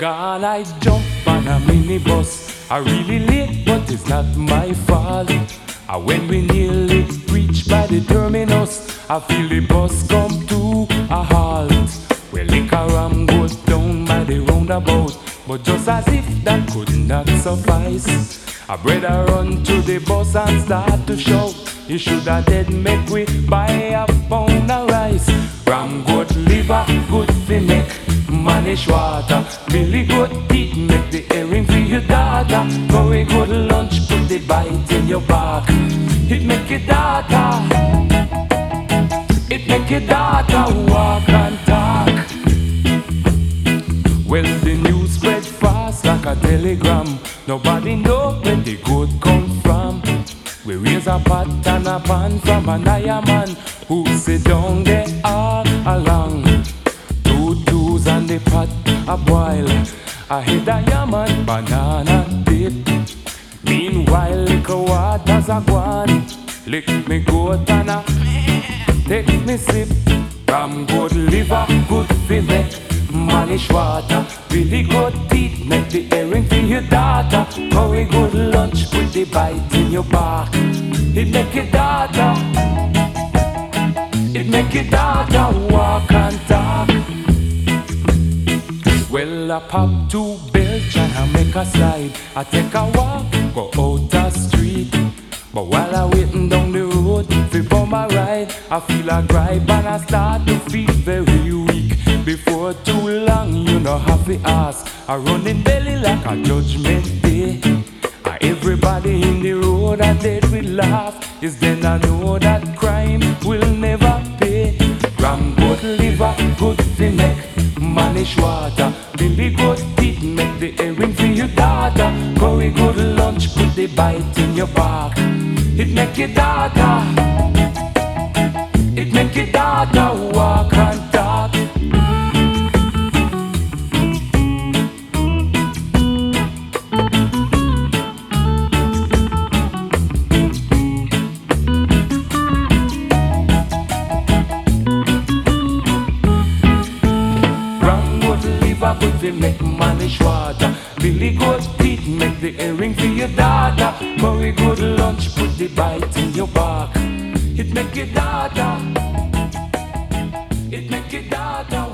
Gone, I jump on a minibus. I really late, but it's not my fault. When we nearly reach by the terminus, I feel the bus come to a halt. Well, liquor ram goes down by the roundabout, but just as if that could not suffice, a brother run to the bus and start to shout, "You should have dead make we buy a pound of rice." Ram goat liver, good fi make manish water. Billy goat teeth make the earring for your daughter. Curry good lunch, put the bite in your back. It make your daughter, it make your daughter walk and talk. Well, the news spread fast like a telegram. Nobody know where the goat come from. We raise a pot and a pan from an iron man who sit down there all along. Two and the pot a boil. I hit a yaman banana dip. Meanwhile, liquor waters a gone. Lick me goat and a take me sip. Ram good liver, good fi make manish water. Billy good teeth make the earring for your daughter. Curry good lunch, put the bite in your back. It make your daughter, it make your daughter walk and talk. Well, I pop two belch and I make a slide. I take a walk, go out the street. But while I waiting down the road for my ride, I feel a gripe and I start to feel very weak. Before too long, you know have to ask. I run in belly like a judgment day. Everybody in the road I dead with laugh. Is then I know that crime will never pay. Ram good liver, good fi make manish water. Billy good teeth make the earring for your daughter. Curry good lunch, put the bite in your back. It make your daughter, it make your daughter walk and talk. Good fi make manish water. Billy good teeth make the earring for your daughter. Curry good lunch, put the bite in your back. It make your daughter, it make your daughter